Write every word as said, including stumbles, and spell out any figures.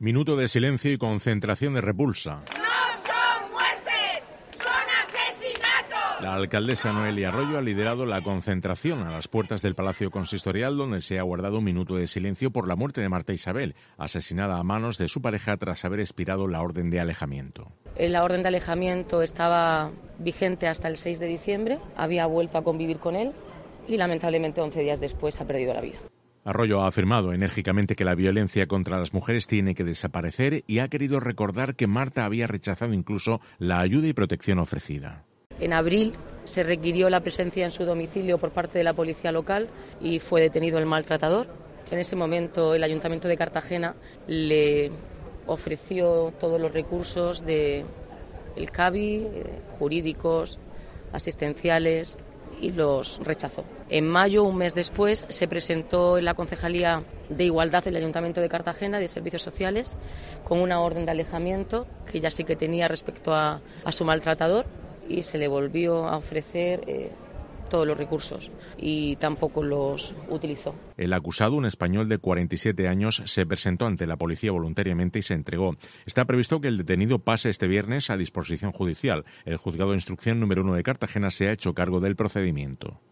Minuto de silencio y concentración de repulsa. ¡No son muertes! ¡Son asesinatos! La alcaldesa Noelia Arroyo ha liderado la concentración a las puertas del Palacio Consistorial, donde se ha guardado un minuto de silencio por la muerte de Marta Isabel, asesinada a manos de su pareja tras haber expirado la orden de alejamiento. La orden de alejamiento estaba vigente hasta el seis de diciembre, había vuelto a convivir con él y lamentablemente once días después ha perdido la vida. Arroyo ha afirmado enérgicamente que la violencia contra las mujeres tiene que desaparecer y ha querido recordar que Marta había rechazado incluso la ayuda y protección ofrecida. En abril se requirió la presencia en su domicilio por parte de la policía local y fue detenido el maltratador. En ese momento el Ayuntamiento de Cartagena le ofreció todos los recursos de el C A B I, jurídicos, asistenciales, y los rechazó. En mayo, un mes después, se presentó en la Concejalía de Igualdad del Ayuntamiento de Cartagena de Servicios Sociales con una orden de alejamiento que ya sí que tenía respecto a, a su maltratador y se le volvió a ofrecer eh, todos los recursos y tampoco los utilizó. El acusado, un español de cuarenta y siete años, se presentó ante la policía voluntariamente y se entregó. Está previsto que el detenido pase este viernes a disposición judicial. El juzgado de instrucción número uno de Cartagena se ha hecho cargo del procedimiento.